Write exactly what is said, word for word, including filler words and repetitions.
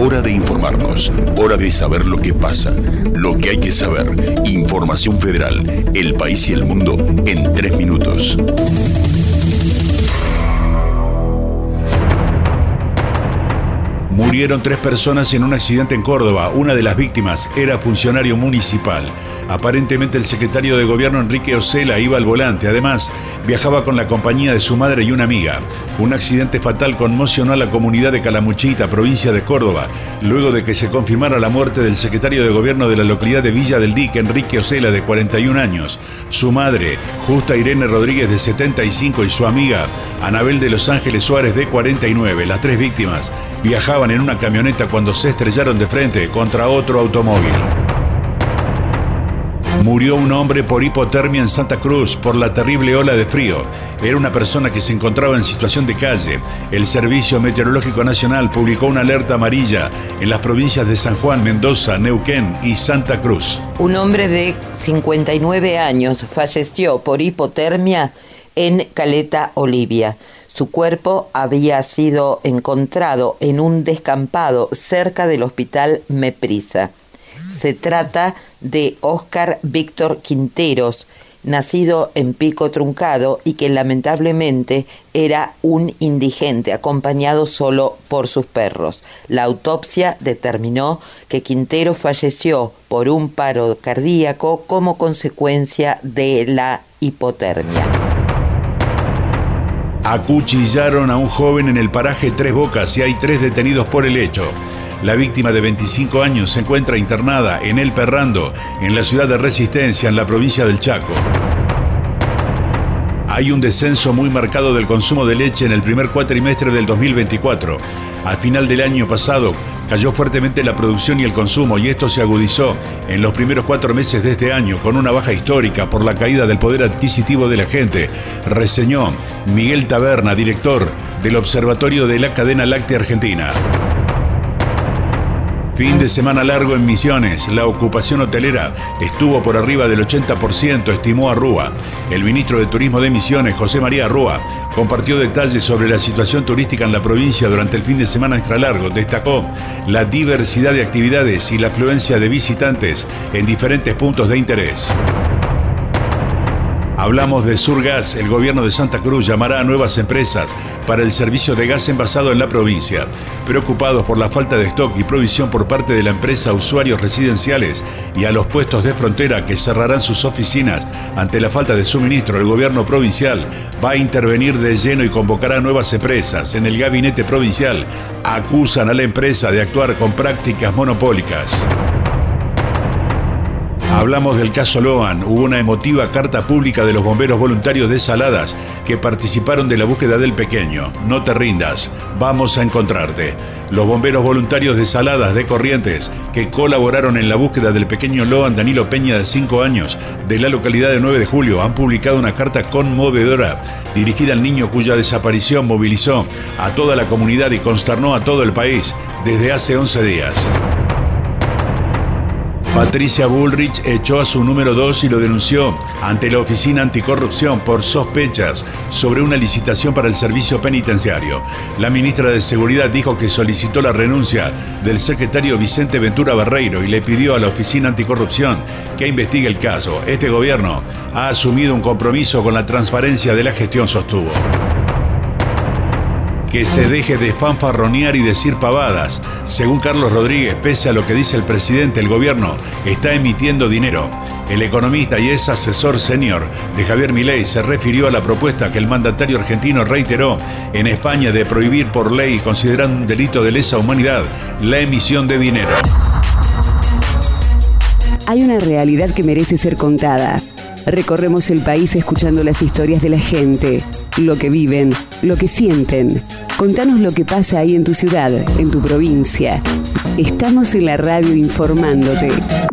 Hora de informarnos, hora de saber lo que pasa, lo que hay que saber. Información Federal, el país y el mundo en tres minutos. Murieron tres personas en un accidente en Córdoba. Una de las víctimas era funcionario municipal. Aparentemente el secretario de gobierno Enrique Osela iba al volante. Además, viajaba con la compañía de su madre y una amiga. Un accidente fatal conmocionó a la comunidad de Calamuchita, provincia de Córdoba, luego de que se confirmara la muerte del secretario de gobierno de la localidad de Villa del Dique, Enrique Osela, de cuarenta y un años. Su madre, Justa Irene Rodríguez, de setenta y cinco, y su amiga, Anabel de Los Ángeles Suárez, de cuarenta y nueve. Las tres víctimas viajaban en una camioneta cuando se estrellaron de frente contra otro automóvil. Murió un hombre por hipotermia en Santa Cruz por la terrible ola de frío. Era una persona que se encontraba en situación de calle. El Servicio Meteorológico Nacional publicó una alerta amarilla en las provincias de San Juan, Mendoza, Neuquén y Santa Cruz. Un hombre de cincuenta y nueve años falleció por hipotermia en Caleta Olivia. Su cuerpo había sido encontrado en un descampado cerca del hospital Meprisa. Se trata de Óscar Víctor Quinteros, nacido en Pico Truncado y que lamentablemente era un indigente acompañado solo por sus perros. La autopsia determinó que Quinteros falleció por un paro cardíaco como consecuencia de la hipotermia. Acuchillaron a un joven en el paraje Tres Bocas y hay tres detenidos por el hecho. La víctima de veinticinco años se encuentra internada en El Perrando, en la ciudad de Resistencia, en la provincia del Chaco. Hay un descenso muy marcado del consumo de leche en el primer cuatrimestre del dos mil veinticuatro. Al final del año pasado cayó fuertemente la producción y el consumo, y esto se agudizó en los primeros cuatro meses de este año con una baja histórica por la caída del poder adquisitivo de la gente, reseñó Miguel Taberna, director del Observatorio de la Cadena Láctea Argentina. Fin de semana largo en Misiones. La ocupación hotelera estuvo por arriba del ochenta por ciento, estimó Arrúa. El ministro de Turismo de Misiones, José María Arrúa, compartió detalles sobre la situación turística en la provincia durante el fin de semana extra largo. Destacó la diversidad de actividades y la afluencia de visitantes en diferentes puntos de interés. Hablamos de Surgas. El gobierno de Santa Cruz llamará a nuevas empresas para el servicio de gas envasado en la provincia. Preocupados por la falta de stock y provisión por parte de la empresa a usuarios residenciales y a los puestos de frontera que cerrarán sus oficinas ante la falta de suministro, el gobierno provincial va a intervenir de lleno y convocará a nuevas empresas. En el gabinete provincial acusan a la empresa de actuar con prácticas monopólicas. Hablamos del caso Loan. Hubo una emotiva carta pública de los bomberos voluntarios de Saladas que participaron de la búsqueda del pequeño. No te rindas, vamos a encontrarte. Los bomberos voluntarios de Saladas de Corrientes que colaboraron en la búsqueda del pequeño Loan Danilo Peña, de cinco años, de la localidad de nueve de julio, han publicado una carta conmovedora dirigida al niño cuya desaparición movilizó a toda la comunidad y consternó a todo el país desde hace once días. Patricia Bullrich echó a su número dos y lo denunció ante la Oficina Anticorrupción por sospechas sobre una licitación para el servicio penitenciario. La ministra de Seguridad dijo que solicitó la renuncia del secretario Vicente Ventura Barreiro y le pidió a la Oficina Anticorrupción que investigue el caso. Este gobierno ha asumido un compromiso con la transparencia de la gestión, sostuvo. Que se deje de fanfarronear y decir pavadas. Según Carlos Rodríguez, pese a lo que dice el presidente, el gobierno está emitiendo dinero. El economista y ex asesor senior de Javier Milei se refirió a la propuesta que el mandatario argentino reiteró en España de prohibir por ley, considerando un delito de lesa humanidad, la emisión de dinero. Hay una realidad que merece ser contada. Recorremos el país escuchando las historias de la gente, lo que viven, lo que sienten. Contanos lo que pasa ahí en tu ciudad, en tu provincia. Estamos en la radio informándote.